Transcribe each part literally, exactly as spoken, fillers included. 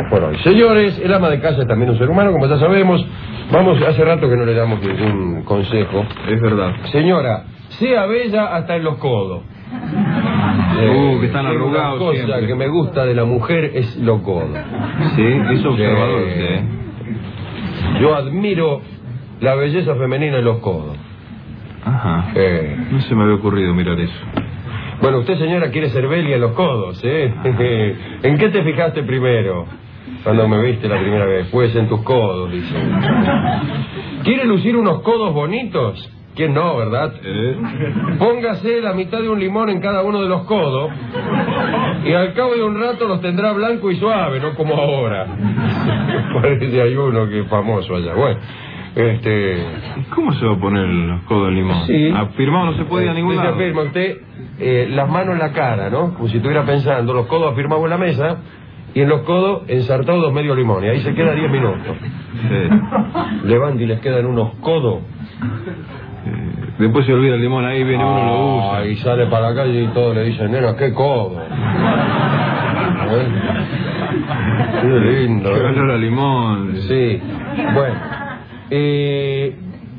por hoy. Señores, el ama de casa es también un ser humano, como ya sabemos. Vamos, hace rato que no le damos ningún consejo. Es verdad. Señora, sea bella hasta en los codos. Uh, que están arrugados Una cosa siempre. que me gusta de la mujer es los codos. Sí, es observador usted, ¿eh? Yo admiro la belleza femenina en los codos. Ajá. Eh. No se me había ocurrido mirar eso. Bueno, usted, señora, quiere ser Belia en los codos, ¿eh? ¿En qué te fijaste primero? Cuando me viste la primera vez. Pues en tus codos, dice. ¿Quiere lucir unos codos bonitos? ¿Quién no, verdad? ¿Eh? Póngase la mitad de un limón en cada uno de los codos y al cabo de un rato los tendrá blanco y suave, no como ahora. Parece hay uno que es famoso allá. Bueno, este... ¿Cómo se va a poner los codos de limón? Sí. Afirmado no se puede ir a ningún Se lado. afirma usted eh, las manos en la cara, ¿no? Como si estuviera pensando, los codos afirmados en la mesa y en los codos ensartados dos medio limón. Y ahí se queda diez minutos. Sí. Levanta y les quedan unos codos. Eh, después se olvida el limón, ahí viene uno, lo usa. Y sale para la calle y todos le dicen, nena, qué codo. ¿Eh? Qué lindo. Qué ¿eh? olor a limón. Sí. Bueno. Eh,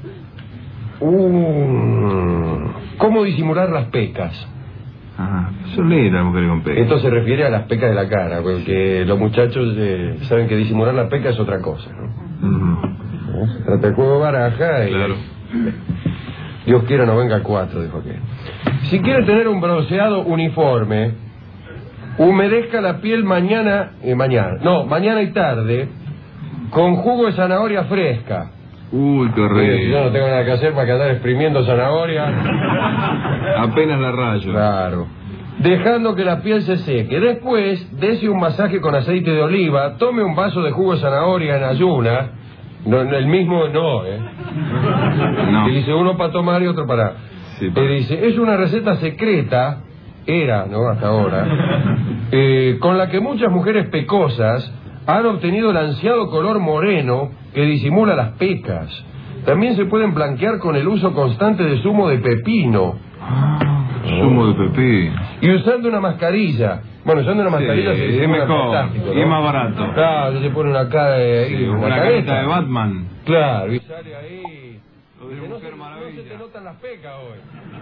un... ¿Cómo disimular las pecas? Ajá. Son lindas las mujeres con pecas. Esto se refiere a las pecas de la cara, porque los muchachos eh, saben que disimular las pecas es otra cosa, ¿no? Uh-huh. Se trata de juego de baraja y... Claro. Dios quiera no venga cuatro, dijo aquel. Si quiere tener un bronceado uniforme, humedezca la piel mañana y mañana, no, mañana y tarde, con jugo de zanahoria fresca. Uy, qué Mire, si yo no rico. tengo nada que hacer para que andar exprimiendo zanahoria. Apenas la rayo. Claro. Dejando que la piel se seque. Después, dese un masaje con aceite de oliva, tome un vaso de jugo de zanahoria en ayuna. No, el mismo no, ¿eh? No. Y dice uno para tomar y otro para... Sí, Eh, para- dice, es una receta secreta, era, ¿no? Hasta ahora, eh, con la que muchas mujeres pecosas han obtenido el ansiado color moreno que disimula las pecas. También se pueden blanquear con el uso constante de zumo de pepino. Zumo de pepino. Y usando una mascarilla. Bueno, usando una mascarilla Sí, se es disimula mejor, fantástico, ¿no? y es más barato. Claro, se pone una cara de... Sí, una, una careta. careta de Batman. Claro, y sale ahí... Lo de Dice, no, Mujer se, no Maravilla. se te notan las pecas hoy.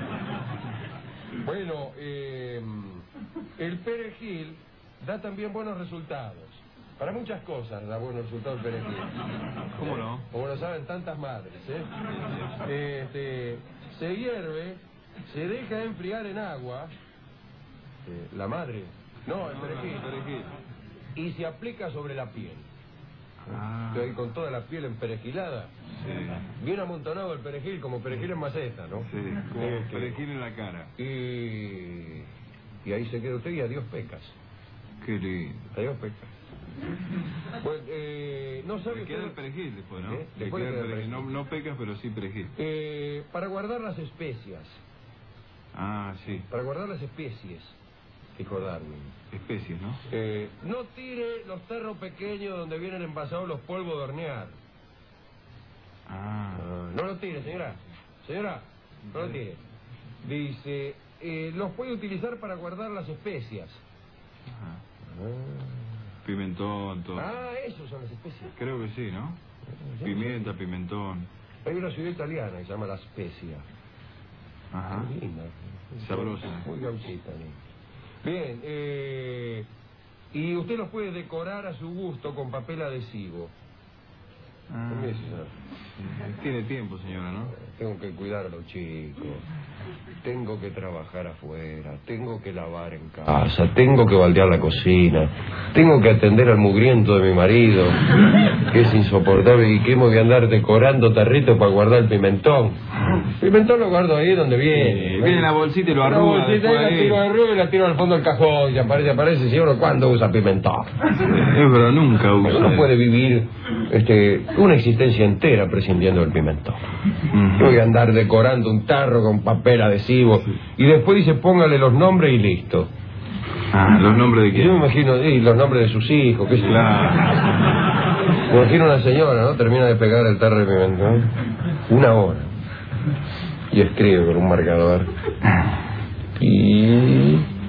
Bueno, eh, el perejil da también buenos resultados. Para muchas cosas da buenos resultados el perejil. ¿Cómo no? Como lo saben tantas madres, ¿eh? Este, se hierve, se deja enfriar en agua, eh, la madre, no, el perejil, Perejil. y se aplica sobre la piel. Ah, Estoy con toda la piel emperejilada. sí. Bien amontonado el perejil, como perejil en maceta, ¿no? Sí, como Este, perejil en la cara. Y, y ahí se queda usted y adiós pecas. Qué lindo. Adiós pecas. Pues, eh, no sabe Le queda usted- el perejil después, ¿no? ¿Eh? Le Después queda le el queda el perejil. No, perejil. no pecas, pero sí perejil. Eh, para guardar las especias. Ah, sí. Para guardar las especies. Dijo Darwin. Especies, ¿no? Eh, no tire los tarros pequeños donde vienen envasados los polvos de hornear. Ah. Ah, no lo tire, señora. Señora, no lo tire. Dice, eh, los puede utilizar para guardar las especias. Ajá. Ah, Pimentón, todo. ah esos son las especias. Creo que sí, ¿no? Sí, Pimienta, pimentón. Hay una ciudad italiana que se llama La Spezia. Ajá. Muy linda. Sabrosa. Muy gauchita, ¿no? Bien, eh, y usted los puede decorar a su gusto con papel adhesivo. Ah. Mire, señor, Tiene tiempo, señora, ¿no? tengo que cuidar a los chicos, tengo que trabajar afuera, tengo que lavar en casa, tengo que baldear la cocina, tengo que atender al mugriento de mi marido, que es insoportable, y que hemos de andar decorando tarritos para guardar el pimentón. Pimentón lo guardo ahí donde viene. Sí, viene en la bolsita y lo La arruga bolsita después ahí, la ahí. tiro arriba y la tiro al fondo del cajón, y aparece, aparece, si uno cuándo usa pimentón. Es verdad, nunca usa. Uno puede vivir este, una existencia entera prescindiendo del pimentón. Ujú. Voy a andar decorando un tarro con papel adhesivo y después dice póngale los nombres y listo. Ah, ¿los nombres de Y quién? yo me imagino y los nombres de sus hijos, qué sé yo. Claro. Me imagino una señora, ¿no? Termina de pegar el tarro de pimentón. Una hora. Y escribe con un marcador. Y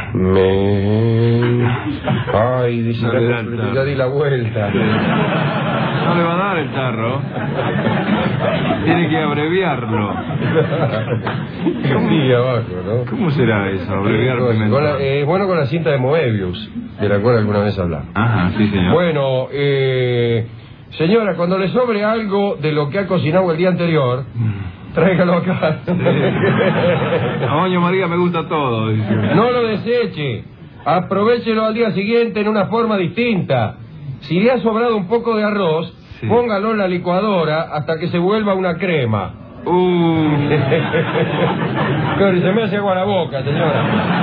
Me... Ay, dice, no la... ya, ya di la vuelta. No le va a dar el tarro. Tiene que abreviarlo. ¿Cómo? Abajo, ¿no? ¿Cómo será eso? Abreviar Es con la, eh, bueno, con la cinta de Moebius, de la cual alguna vez hablamos. Ajá, sí, señor. Bueno, eh, señora, cuando le sobre algo de lo que ha cocinado el día anterior, tráigalo acá. Sí. A Doña María me gusta todo, dice. No lo deseche. Aprovechelo al día siguiente en una forma distinta. Si le ha sobrado un poco de arroz, sí, póngalo en la licuadora hasta que se vuelva una crema. Uh. Se me hace agua la boca, señora.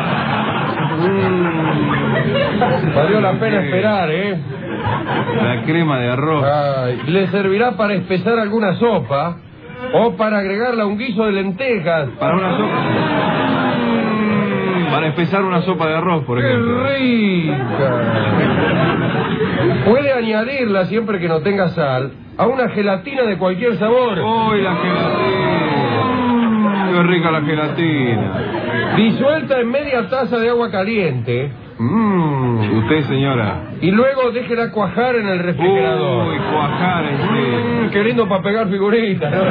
Mm. Valió la pena esperar, ¿eh? La crema de arroz. Ay, ¿le servirá para espesar alguna sopa o para agregarla a un guiso de lentejas? Para una sopa. Para espesar una sopa de arroz, por ejemplo. ¡Qué rica! Puede añadirla, siempre que no tenga sal, a una gelatina de cualquier sabor. ¡Uy, la gelatina! ¡Qué rica la gelatina! Disuelta en media taza de agua caliente. Mmm. Usted, señora. Y luego déjela cuajar en el refrigerador. ¡Uy, cuajar en sí! Mmm, qué lindo para pegar figuritas, ¿no?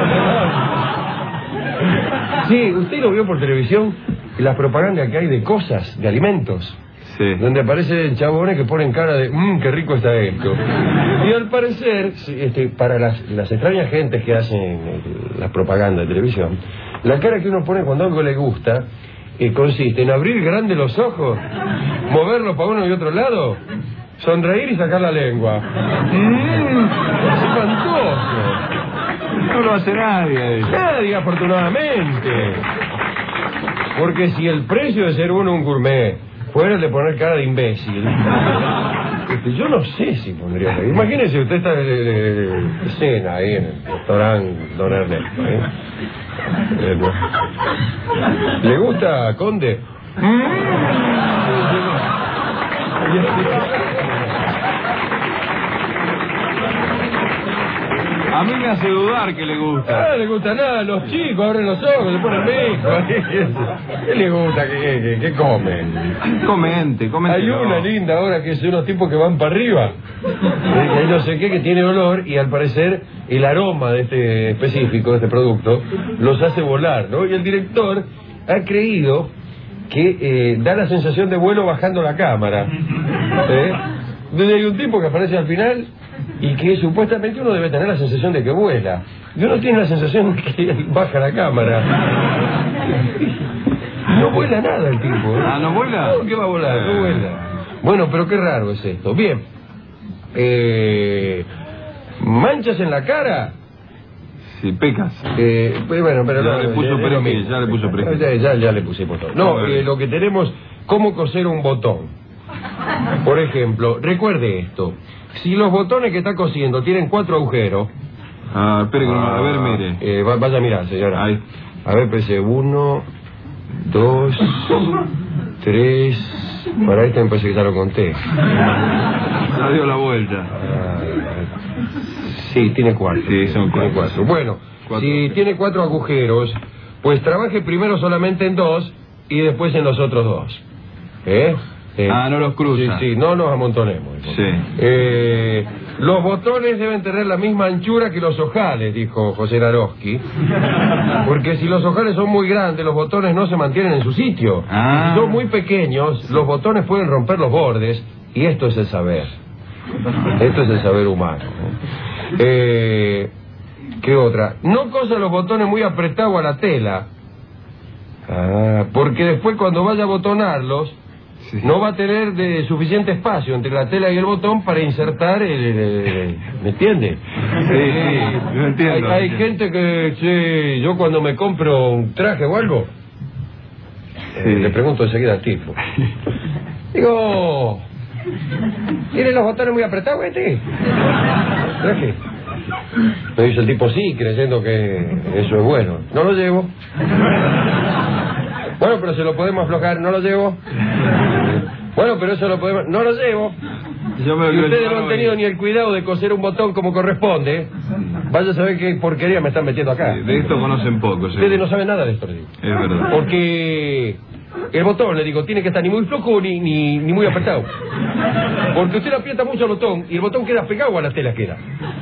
Sí, ¿usted lo vio por televisión? Las propagandas que hay de cosas, de alimentos. Sí. Donde aparecen chabones que ponen cara de mmm, qué rico está esto. Y al parecer, este, para las, las extrañas gentes que hacen eh, las propagandas de televisión, la cara que uno pone cuando algo le gusta eh, consiste en abrir grande los ojos, moverlos para uno y otro lado, sonreír y sacar la lengua. Mmm, espantoso. No lo hace nadie. Nadie, afortunadamente. Porque si el precio de ser uno un gourmet fuera el de poner cara de imbécil, este, yo no sé si pondría. Imagínese, usted está de, de, de cena ahí en el restaurante Don Ernesto, ¿eh? Eh, ¿Le gusta, Conde? A mí me hace dudar que le gusta. No le gusta nada, los chicos abren los ojos, se ponen viejos. ¿Qué le gusta? ¿Qué, qué, qué comen? Comente, comente. Hay una linda ahora que es unos tipos que van para arriba. Hay no sé qué que tiene olor y al parecer el aroma de este específico, de este producto, los hace volar, ¿no? Y el director ha creído que eh, da la sensación de vuelo bajando la cámara. ¿Eh? Donde hay un tipo que aparece al final y que supuestamente uno debe tener la sensación de que vuela. Y uno tiene la sensación de que baja la cámara. No vuela nada el tipo, ¿eh? Ah, ¿no vuela? No, ¿qué va a volar? No vuela. Bueno, pero qué raro es esto. Bien. Eh, ¿Manchas en la cara? Sí, pecas. Eh, pues bueno, pero ya no, le puso eh, prequis, ya le puso prequis. Ya, ya, ya le puse botón. No, eh, lo que tenemos, cómo coser un botón. Por ejemplo, recuerde esto. Si los botones que está cosiendo tienen cuatro agujeros... Ah, espere que no... A ver, mire. Eh, vaya a mirar, señora. Ahí. A ver, pese uno, dos, tres... Para esto me parece que ya lo conté. Ya dio la vuelta. Ah, sí, tiene cuatro. Sí, son tiene cuatro. cuatro. Bueno, cuatro. Si tiene cuatro agujeros, pues trabaje primero solamente en dos y después en los otros dos. ¿Eh? Eh, ah, no los cruza. Sí, sí, no nos amontonemos. Sí. Eh, los botones deben tener la misma anchura que los ojales, dijo José Naroski. Porque si los ojales son muy grandes, los botones no se mantienen en su sitio. Ah. Si son muy pequeños, los botones pueden romper los bordes. Y esto es el saber. Esto es el saber humano. Eh, ¿Qué otra? No cosa los botones muy apretados a la tela. Ah, porque después cuando vaya a botonarlos... Sí. No va a tener de suficiente espacio entre la tela y el botón para insertar el... el, el ¿me entiende? Sí, sí, lo entiendo. Hay, hay gente que... Sí, yo cuando me compro un traje o algo, sí. eh, le pregunto enseguida al tipo. Digo... ¿Tiene los botones muy apretados, este? ¿Traje? Me dice el tipo sí, creyendo que eso es bueno. No lo llevo. Bueno, pero se lo podemos aflojar, no lo llevo. Bueno, pero eso lo podemos... No lo llevo. Yo me y ustedes no han tenido y... ni el cuidado de coser un botón como corresponde. Vaya a saber qué porquería me están metiendo acá. Sí, de esto conocen poco. Ustedes sí. No saben nada de esto, digo. Es verdad. Porque El botón, le digo, tiene que estar ni muy flojo ni, ni, ni muy apretado. Porque usted aprieta mucho el botón y el botón queda pegado a la tela, queda.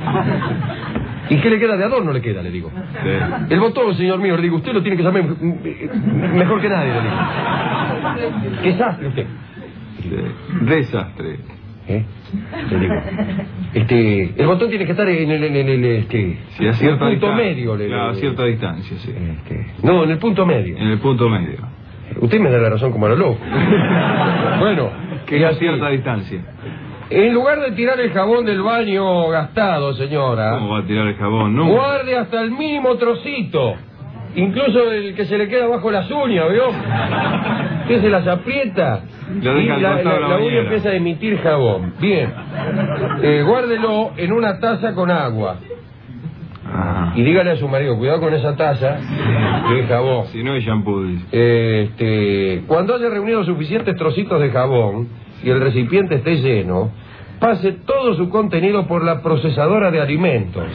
¿Y qué le queda de adorno? Le queda, le digo. Sí. El botón, señor mío, le digo, usted lo tiene que saber mejor que nadie, le digo. ¿Qué sastre usted? Sí. Desastre. ¿Eh? Le digo. Este, el botón tiene que estar en el, en el, en el este, sí, a cierta en el punto distancia. medio. Le, claro, a le, cierta distancia, sí. Este, no, en el punto medio. En el punto medio. Usted me da la razón como a lo loco. Bueno, que a cierta distancia. En lugar de tirar el jabón del baño gastado, señora... ¿Cómo va a tirar el jabón? No. Guarde hasta el mínimo trocito. Incluso el que se le queda bajo las uñas, ¿vio? Que se las aprieta. Lo deja y la, la, la, la uña empieza a emitir jabón. Bien. Eh, guárdelo en una taza con agua. Ah. Y dígale a su marido, cuidado con esa taza, que es jabón. Si no es shampoo, dice. Eh, este, cuando haya reunido suficientes trocitos de jabón y el recipiente esté lleno, pase todo su contenido por la procesadora de alimentos.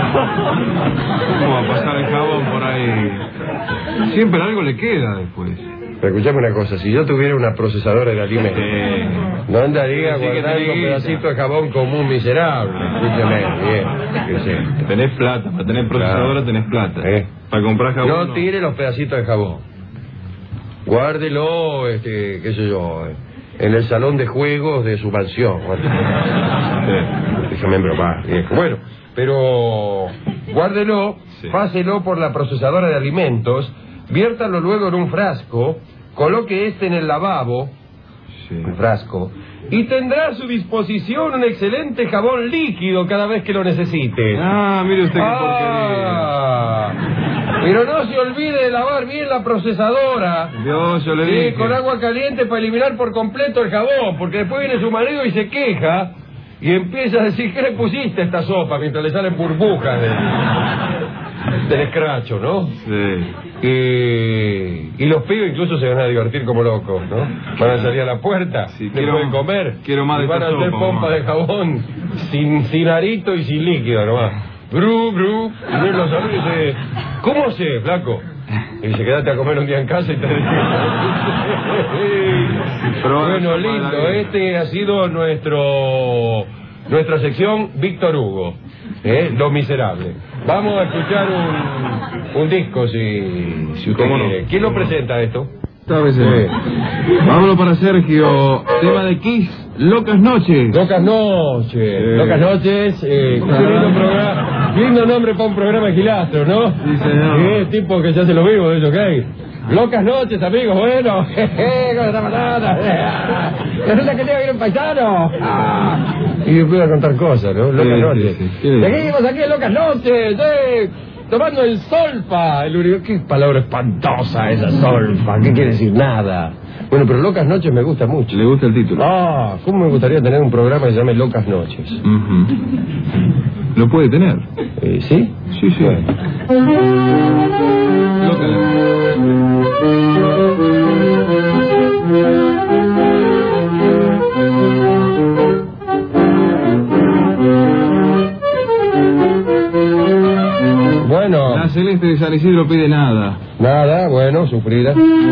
¿Cómo va a pasar el jabón por ahí? Siempre algo le queda después. Pero escuchame una cosa, si yo tuviera una procesadora de alimentos, sí. no andaría sí, guardando pedacitos de jabón como un miserable. Escúchame, bien. ¿Qué es esto? Tenés plata, para tener procesadora claro. tenés plata. ¿Eh? Para comprar jabón. No, no tire los pedacitos de jabón. Guárdelo, este, qué sé yo, en el salón de juegos de su mansión. Sí. Déjame embromar, viejo. Bueno, pero guárdelo, sí. páselo por la procesadora de alimentos, viértalo luego en un frasco, coloque este en el lavabo, sí. un frasco, y tendrá a su disposición un excelente jabón líquido cada vez que lo necesite. Ah, mire usted qué ah, porquería. Pero no se olvide de lavar bien la procesadora. Dios, yo le sí, dije. Con agua caliente para eliminar por completo el jabón, porque después viene su marido y se queja y empieza a decir, ¿qué le pusiste a esta sopa? Mientras le salen burbujas de, del escracho, ¿no? Sí. Y, y los pibes incluso se van a divertir como locos, ¿no? Van a salir a la puerta, sí, quiero, pueden comer, quiero más y de van a hacer sopa, pompa mamá. de jabón sin, sin arito y sin líquido nomás. Bru, bru, y ven los amigos y dice, ¿cómo sé, flaco? Y dice, quédate a comer un día en casa y te bueno, lindo, este ha sido nuestro nuestra sección Víctor Hugo, ¿eh? Lo Miserable. Vamos a escuchar un, un disco, si, si usted quiere. No? ¿Quién lo presenta esto? Sí. Vámonos para Sergio. Tema de Kiss, Locas Noches. Locas Noches. Sí. Locas Noches. Eh, qué lindo programa. Lindo nombre para un programa de Gilastro, ¿no? Sí, señor. Sí, tipo que se hace lo mismo de eso, ¿ok? Locas Noches, amigos, bueno. Jeje, con esta patata. Resulta que tengo que ir un paisano. Y después a contar cosas, ¿no? Locas sí, Noches. Sí, sí. Seguimos aquí en Locas Noches, ¿eh? Tomando el solfa, el único... Qué palabra espantosa esa, solfa, ¿qué quiere decir? Nada. Bueno, pero Locas Noches me gusta mucho. ¿Le gusta el título? Ah, ¿cómo me gustaría tener un programa que se llame Locas Noches? Uh-huh. ¿Lo puede tener? Eh, ¿Sí? Sí, sí. Bueno. Locas. Bueno. La Celeste de San Isidro pide nada. Nada, bueno, sufrida.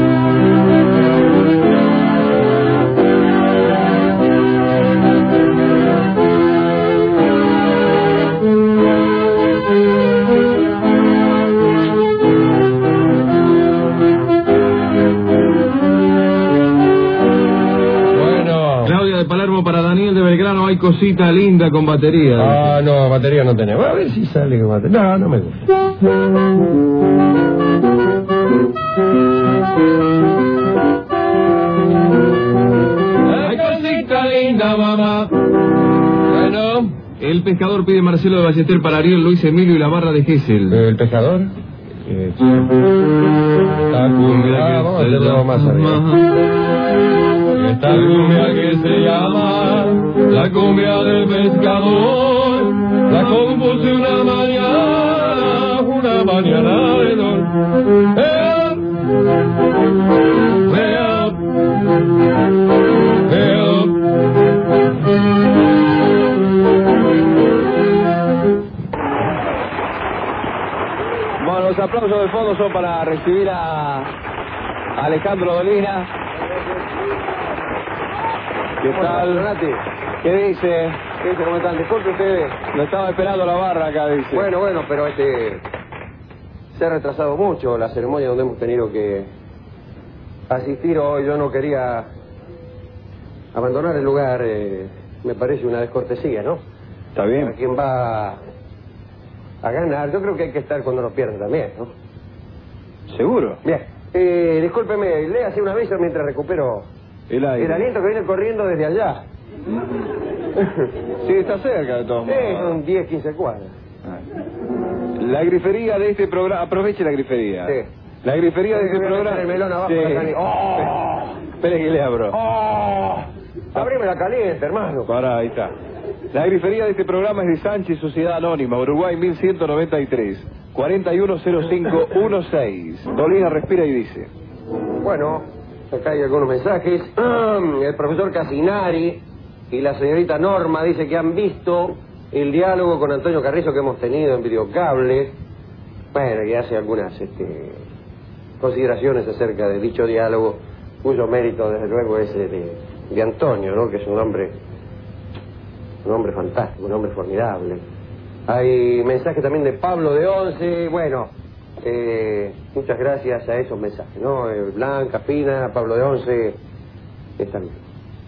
Para Daniel de Belgrano hay cosita linda con batería. Ah, no, batería no tenemos. A ver si sale con batería. No, no me gusta. Hay cosita linda, mamá. Bueno. El pescador pide Marcelo de Ballester para Ariel, Luis Emilio y la barra de Gessel. ¿El pescador? Eh, ah, vamos a hacerlo más arriba. Esta cumbia que se llama la cumbia del pescador, la compuse una mañana, una mañana de dolor. Vea, vea, vea. Bueno, los aplausos de fondo son para recibir a Alejandro Dolina. ¿Qué tal? Donati. ¿Qué dice? ¿Qué dice? ¿Cómo están? Disculpe ustedes. Lo estaba esperando la barra acá, dice. Bueno, bueno, pero este... se ha retrasado mucho la ceremonia donde hemos tenido que asistir hoy. Yo no quería abandonar el lugar. Eh, me parece una descortesía, ¿no? Está bien. Para quien va a ganar, yo creo que hay que estar cuando nos pierden también, ¿no? ¿Seguro? Bien. Eh, discúlpeme, léase un aviso mientras recupero El aire. el aliento que viene corriendo desde allá. Sí, está cerca de todos Sí, modos. son diez, quince cuadras. La grifería de este programa... Aproveche la grifería. Sí. La grifería de este Voy a meter programa... el melón abajo Sí. de la cali- ¡Oh! Espere que le abro. ¡Oh! Abrime la caliente, hermano. Pará, ahí está. La grifería de este programa es de Sánchez Sociedad Anónima, Uruguay mil ciento noventa y tres, cuarenta y uno cero cinco dieciséis. Dolina respira y dice... Bueno, acá hay algunos mensajes. El profesor Casinari y la señorita Norma dice que han visto el diálogo con Antonio Carrizo que hemos tenido en Videocable. Bueno, que hace algunas este, consideraciones acerca de dicho diálogo, cuyo mérito, desde luego, es de, de Antonio, ¿no? Que es un hombre, un hombre fantástico, un hombre formidable. Hay mensajes también de Pablo de Once. Bueno, eh, muchas gracias a esos mensajes, ¿no? Eh, Blanca, Pina, Pablo de Once, están bien.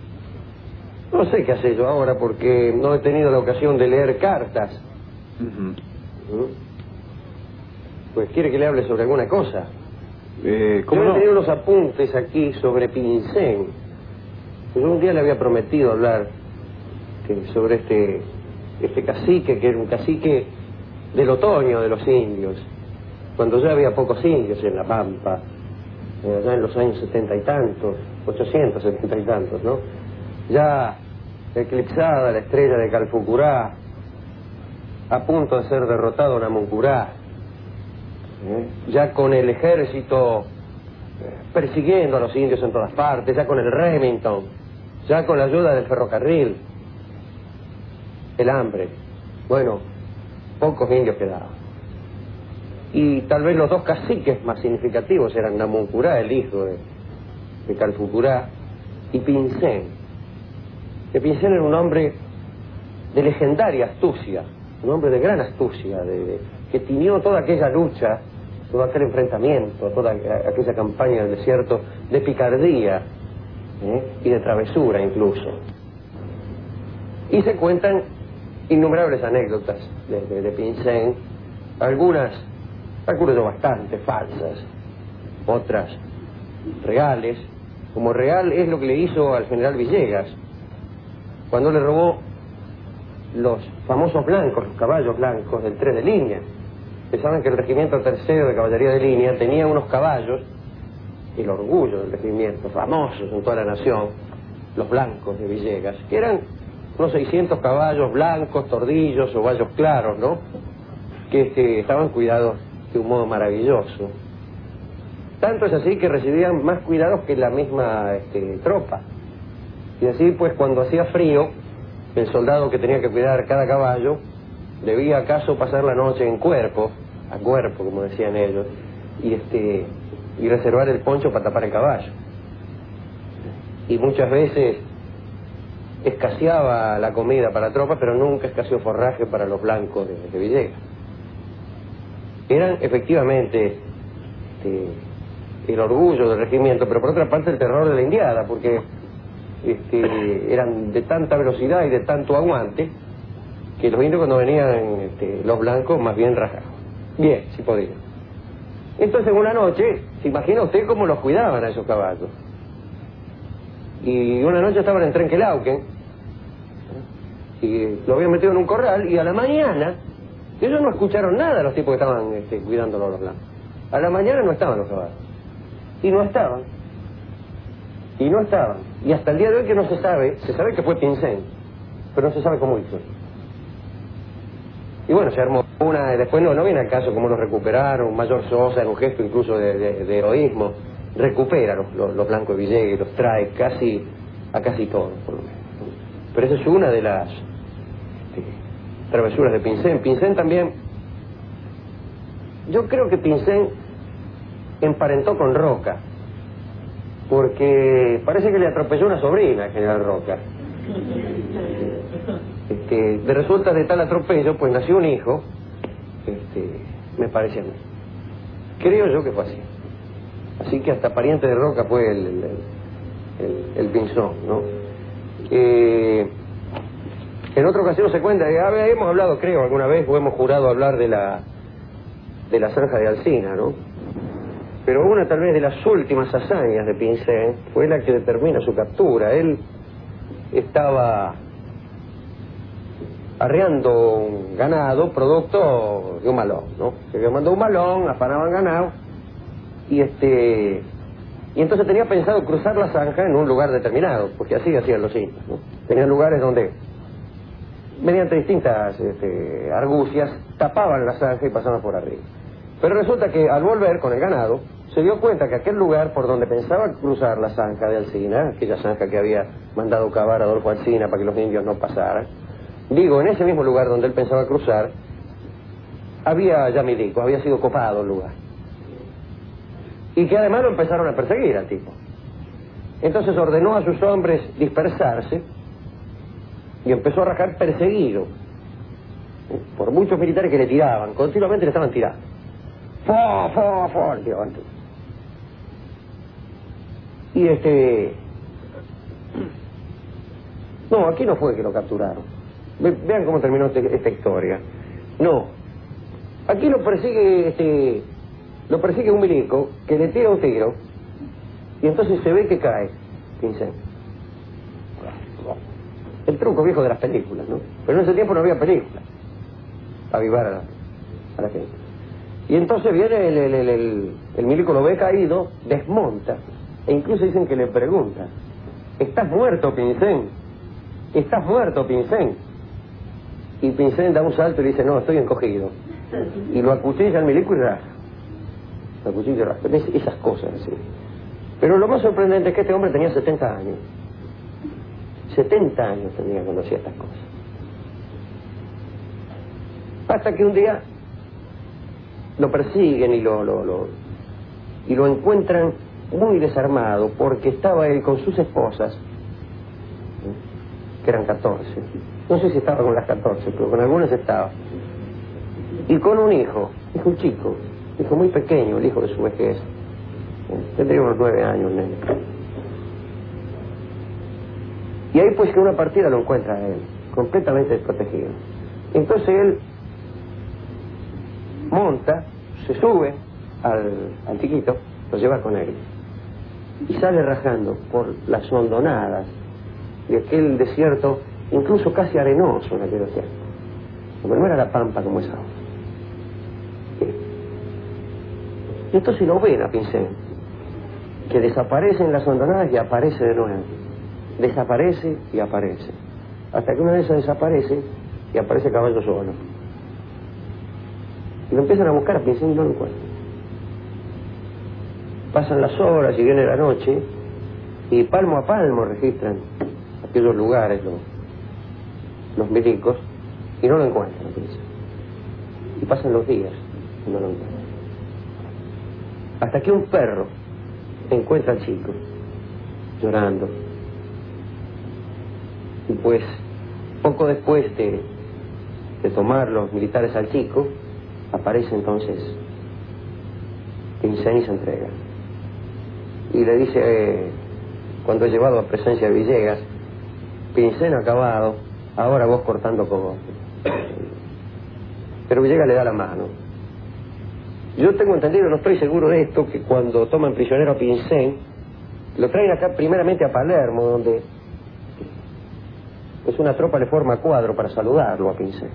No sé qué hacer yo ahora porque no he tenido la ocasión de leer cartas. Uh-huh. ¿Mm? Pues quiere que le hable sobre alguna cosa. Eh, ¿Cómo Yo no? he tenido unos apuntes aquí sobre Pincén. Yo un día le había prometido hablar que sobre este este cacique, que era un cacique del otoño de los indios, cuando ya había pocos indios en la Pampa, eh, allá en los años setenta y tantos, ochocientos setenta y tantos, ¿no? Ya eclipsada la estrella de Calfucurá, a punto de ser derrotado Namuncurá, ¿eh? Ya con el ejército eh, persiguiendo a los indios en todas partes, ya con el Remington, ya con la ayuda del ferrocarril, el hambre. Bueno, pocos indios quedaban. Y tal vez los dos caciques más significativos eran Namuncurá, el hijo de, de Calfucurá, y Pincén. Que Pincén era un hombre de legendaria astucia, un hombre de gran astucia, de, de, que tiñó toda aquella lucha, todo aquel enfrentamiento, toda aquella campaña del desierto de picardía, ¿eh? Y de travesura incluso. Y se cuentan innumerables anécdotas de, de, de Pincén, algunas, calculo yo, bastante falsas, otras reales, como real es lo que le hizo al general Villegas, cuando le robó los famosos blancos, los caballos blancos del tres de línea. Pensaban que el regimiento tercero de caballería de línea tenía unos caballos, el orgullo del regimiento, famosos en toda la nación, los blancos de Villegas, que eran unos seiscientos caballos blancos, tordillos o vallos claros, ¿no? Que este, estaban cuidados de un modo maravilloso. Tanto es así que recibían más cuidados que la misma este, tropa. Y así, pues, cuando hacía frío, el soldado que tenía que cuidar cada caballo debía acaso pasar la noche en cuerpo, a cuerpo, como decían ellos, y este y reservar el poncho para tapar el caballo. Y muchas veces escaseaba la comida para la tropa, pero nunca escaseó forraje para los blancos de, de Villegas. Eran efectivamente este, el orgullo del regimiento, pero por otra parte el terror de la indiada, porque este, eran de tanta velocidad y de tanto aguante que los indios cuando venían este, los blancos más bien rajados. Bien, si podían. Entonces una noche, ¿se imagina usted cómo los cuidaban a esos caballos? Y una noche estaban en Trenquelauquen y lo habían metido en un corral, y a la mañana ellos no escucharon nada, los tipos que estaban este, cuidándolos a los blancos. A la mañana no estaban los caballos. Y no estaban. Y no estaban. Y hasta el día de hoy que no se sabe, se sabe que fue Pincén, pero no se sabe cómo hizo. Y bueno, se armó una, después no, no viene al caso cómo los recuperaron. Mayor Sosa, en un gesto incluso de, de, de heroísmo, recupera los, los, los blancos de Villegas y los trae casi a casi todos, por lo menos. Pero esa es una de las este, travesuras de Pincén. Pincén también, yo creo que Pincén emparentó con Roca. porque parece que le atropelló una sobrina al general Roca. Este, de resulta de tal atropello, pues nació un hijo, este, me parece a mí. Creo yo que fue así. Así que hasta pariente de Roca fue el, el, el, el Pinzón, ¿no? Eh, en otra ocasión se cuenta, eh, hemos hablado, creo, alguna vez, o hemos jurado hablar de la, de la zanja de Alsina, ¿no? Pero una tal vez de las últimas hazañas de Pinzén fue la que determina su captura. Él estaba arreando un ganado producto de un malón, ¿no? Se había mandado un malón, afanaban ganado, y este y entonces tenía pensado cruzar la zanja en un lugar determinado, porque así hacían los indios, ¿no? Tenían lugares donde, mediante distintas este, argucias, tapaban la zanja y pasaban por arriba. Pero resulta que al volver con el ganado, se dio cuenta que aquel lugar por donde pensaba cruzar la zanja de Alsina, aquella zanja que había mandado cavar Adolfo Alsina para que los indios no pasaran, digo, en ese mismo lugar donde él pensaba cruzar, había ya milico, había sido copado el lugar. Y que además lo empezaron a perseguir al tipo. Entonces ordenó a sus hombres dispersarse y empezó a rajar perseguido por muchos militares que le tiraban, continuamente le estaban tirando. ¡Fo, fo, fo! Le tiraban todo. Y este... No, aquí no fue que lo capturaron. Vean cómo terminó este, esta historia. No. Aquí lo persigue este... Lo persigue un milico que le tira un tiro y entonces se ve que cae Pinzén. El truco viejo de las películas, ¿no? Pero en ese tiempo no había películas para avivar a la, a la gente. Y entonces viene el, el, el, el, el milico, lo ve caído, desmonta, e incluso dicen que le pregunta: ¿estás muerto, Pinzén? ¿Estás muerto, Pinzén? Y Pinzén da un salto y le dice: no, estoy encogido. Y lo acuchilla al milico y raja. Lo acuchilla y raja. Esas cosas así. Pero lo más sorprendente es que este hombre tenía setenta años. setenta años tenía cuando hacía estas cosas. Hasta que un día lo persiguen y lo, lo, lo, y lo encuentran muy desarmado, porque estaba él con sus esposas, que eran catorce. No sé si estaba con las catorce, pero con algunas estaba. Y con un hijo, hijo chico, hijo muy pequeño, el hijo de su vejez. Tendría unos nueve años, nene. Y ahí pues que una partida lo encuentra a él, completamente desprotegido. Entonces él monta, se sube al, al chiquito, lo lleva con él, y sale rajando por las hondonadas de aquel desierto, incluso casi arenoso en aquel desierto. Pero no era la pampa como es ahora. Y entonces lo ven a Pinzén, que desaparece en las hondonadas y aparece de nuevo. Desaparece y aparece. Hasta que una de esas desaparece y aparece caballo solo. Y lo empiezan a buscar a Pinzén y no lo encuentran. Pasan las horas y viene la noche y palmo a palmo registran aquellos lugares los, los milicos y no lo encuentran a Pinzén. Y pasan los días y no lo encuentran. Hasta que un perro encuentra al chico llorando. Y pues poco después de, de tomar los militares al chico, aparece entonces Pinzén y se entrega. Y le dice, eh, cuando es llevado a presencia de Villegas: Pinzén acabado, ahora vos cortando cogote. Pero Villegas le da la mano. Yo tengo entendido, no estoy seguro de esto, que cuando toman prisionero a Pinzén, lo traen acá primeramente a Palermo, donde pues una tropa le forma cuadro para saludarlo a Pinzén.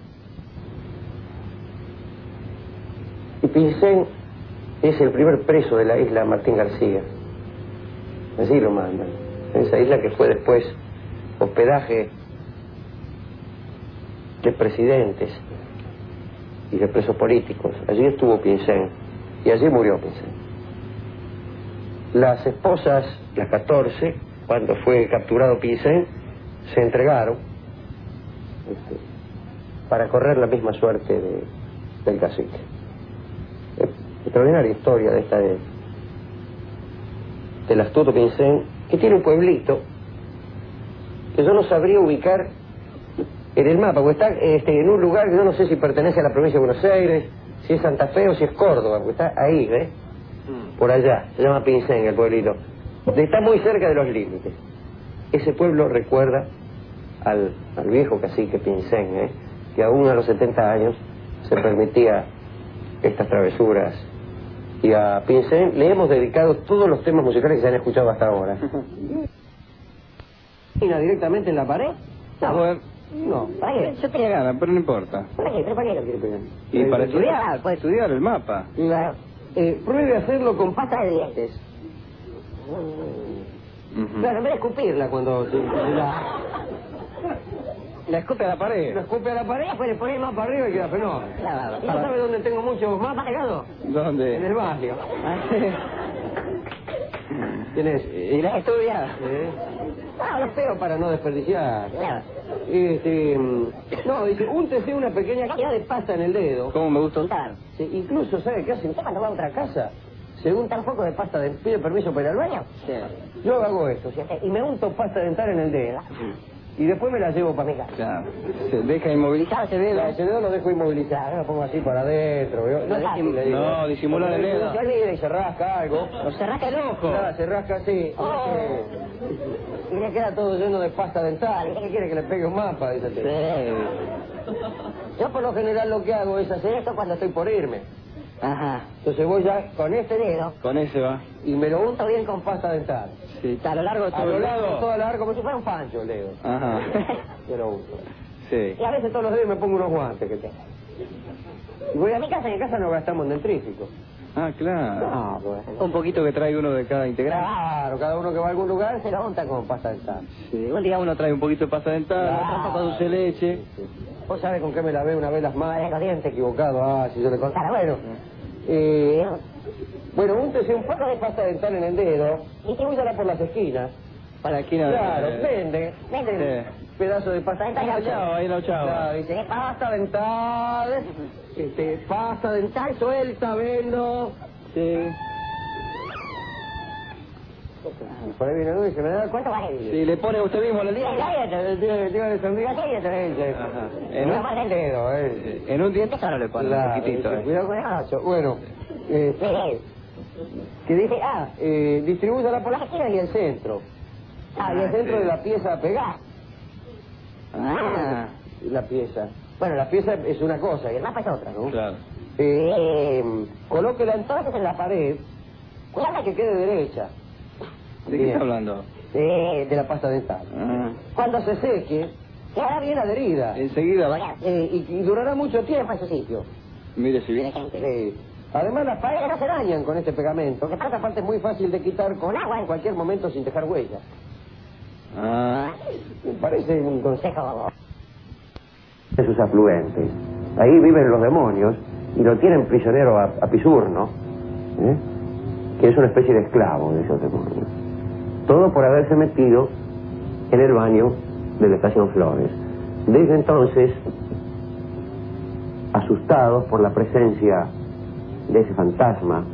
Y Pinzén es el primer preso de la isla Martín García. Así lo mandan. En esa isla que fue después hospedaje de presidentes y de presos políticos. Allí estuvo Pinzén y allí murió Pinzén. Las esposas, las catorce, cuando fue capturado Pinzén, se entregaron este, para correr la misma suerte de, del cacique. Extraordinaria historia de esta de, del astuto Pincén, que tiene un pueblito que yo no sabría ubicar en el mapa, porque está este, en un lugar que yo no sé si pertenece a la provincia de Buenos Aires, si es Santa Fe o si es Córdoba, porque está ahí, ¿ves? Por allá, se llama Pincén el pueblito. Está muy cerca de los límites. Ese pueblo recuerda al, al viejo cacique Pincén, ¿eh? Que aún a los setenta años se permitía estas travesuras. Y a Pincén le hemos dedicado todos los temas musicales que se han escuchado hasta ahora. ¿Directamente en la pared? No. No. ¿Para qué? Yo tenía ganas, pero no importa. ¿Para qué? ¿Pero para qué lo quiere pegar? Y para estudiar, estudiar, para estudiar el mapa. Claro. Eh, pruebe a hacerlo con pasta de dientes. Uh-huh. Claro, en vez de escupirla cuando... La, La escupe a la pared. la escupe a la pared, después le pone el mapa arriba y queda fenómeno. Claro. ¿Y no sabe dónde tengo muchos mapas pegados? ¿Dónde? En el barrio. ¿Tienes? ¿Y las estudias? ¿Eh? Ah, los pego para no desperdiciar. Claro. Este, no, dice, úntese una pequeña cantidad de pasta en el dedo. ¿Cómo me gusta untar? Sí, incluso, ¿sabe qué hace? Usted cuando va a otra casa, se unta un poco de pasta dental, pide permiso para ir al baño. Sí. Yo hago esto, ¿sí? Y me unto pasta dental en el dedo. Y después me la llevo para mi casa. Claro. Se deja inmovilizar ese dedo. Claro, ese dedo lo dejo inmovilizado, lo pongo así para adentro. ¿Vio? No, disim- no, disimular el dedo. No se olvide y se rasca algo. ¿O se rasca el ojo? Claro, se rasca así. Oh. Y le queda todo lleno de pasta dental. ¿Qué quiere que le pegue un mapa? Dice el tipo. Yo por lo general lo que hago es hacer esto cuando estoy por irme. Ajá. Entonces voy ya con este dedo Con ese va. y me lo unto bien con pasta dental. Sí, está a lo largo de todo A lo el largo, lado. todo a lo largo, como si fuera un pancho el dedo. Ajá. Yo lo unto. Sí. Y a veces todos los días me pongo unos guantes que tengo. Y voy a mi casa, en mi casa no gastamos dentrífico. Ah, claro. No, pues. Un poquito que trae uno de cada integrante. Claro, cada uno que va a algún lugar se lo unta con pasta dental. Sí, un día uno trae un poquito de pasta dental, Claro. otro un poco de dulce de leche. ¿Vos sabés con qué me lavé una vez las manos? Los dientes equivocado. Ah, si yo le contara. Bueno, eh, bueno, úntese un poco de pasta dental en el dedo y distribúyala por las esquinas. Para aquí no. Claro, vende, vende Sí. pedazo de pasta dental. Ahí la ochava, ahí la ochava. Claro, dice, pasta dental, este, pasta dental suelta, vendo. Sí. Por ahí viene uno y se me da cuenta, va a ir. Si le pone usted mismo la Sí, línea. cállate, tío, tío, de sonrisa, cállate, dice. Ajá. En En una un- más el dedo, eh. En un diente solo le pone Claro, un poquitito. dice, eh. cuidado con el hacho. Bueno, eh, que dice, ah, eh, distribúyala por las esquinas y el centro. Ah, y el Ah, centro sí. de la pieza a pegar. Ah, La pieza. Bueno, la pieza es una cosa y el mapa es otra, ¿no? claro. Eh, colóquela entonces en la pared. Cuidado que quede derecha. ¿De qué Bien. está hablando? Eh, de la pasta dental. Ah. Cuando se seque, quedará bien adherida. Enseguida va. Eh, y, y durará mucho tiempo en su sitio. Mire si viene. Eh, además, las paredes no se dañan con este pegamento, que por otra parte es muy fácil de quitar con agua en cualquier momento sin dejar huella. Ah. Me parece un consejo de sus afluentes. Ahí viven los demonios y lo tienen prisionero a, a Pisurno, ¿eh? Que es una especie de esclavo de esos demonios. Todo por haberse metido en el baño de la estación Flores. Desde entonces, asustados por la presencia de ese fantasma,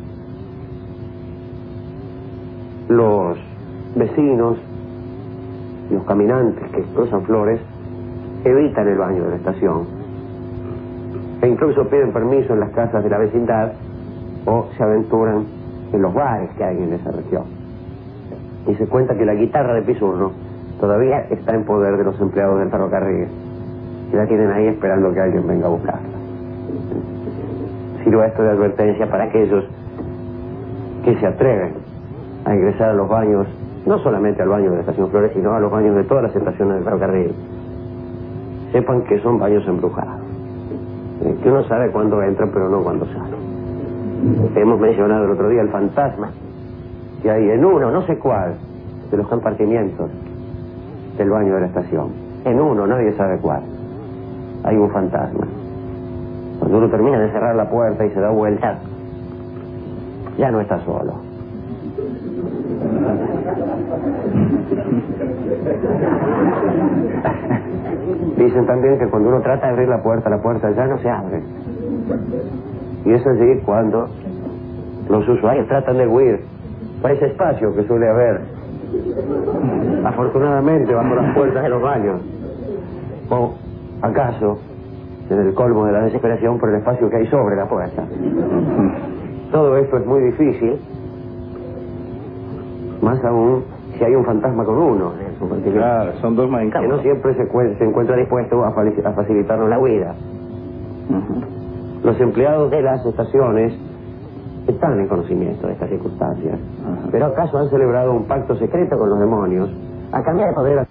los vecinos, los caminantes que cruzan Flores, evitan el baño de la estación e incluso piden permiso en las casas de la vecindad o se aventuran en los bares que hay en esa región. Y se cuenta que la guitarra de Pisurno todavía está en poder de los empleados del ferrocarril y la tienen ahí esperando que alguien venga a buscarla. Sirva esto de advertencia para aquellos que se atreven a ingresar a los baños, no solamente al baño de la estación Flores, sino a los baños de todas las estaciones del ferrocarril. Sepan que son baños embrujados, eh, que uno sabe cuándo entra pero no cuándo sale. Hemos mencionado el otro día el fantasma que hay en uno, no sé cuál, de los compartimientos del baño de la estación. En uno, nadie sabe cuál. Hay un fantasma. Cuando uno termina de cerrar la puerta y se da vuelta, ya no está solo. Dicen también que cuando uno trata de abrir la puerta, la puerta ya no se abre. Y es allí cuando los usuarios tratan de huir por ese espacio que suele haber, afortunadamente, bajo las puertas de los baños. O, acaso, en el colmo de la desesperación, por el espacio que hay sobre la puerta. Todo esto es muy difícil, más aún si hay un fantasma con uno. Claro, son dos más en Que campo. no siempre se, cuen- se encuentra dispuesto a, fali- a facilitarnos la huida. Ujú. Los empleados de las estaciones están en conocimiento de estas circunstancias. Ajá. ¿Pero acaso han celebrado un pacto secreto con los demonios a cambio de poder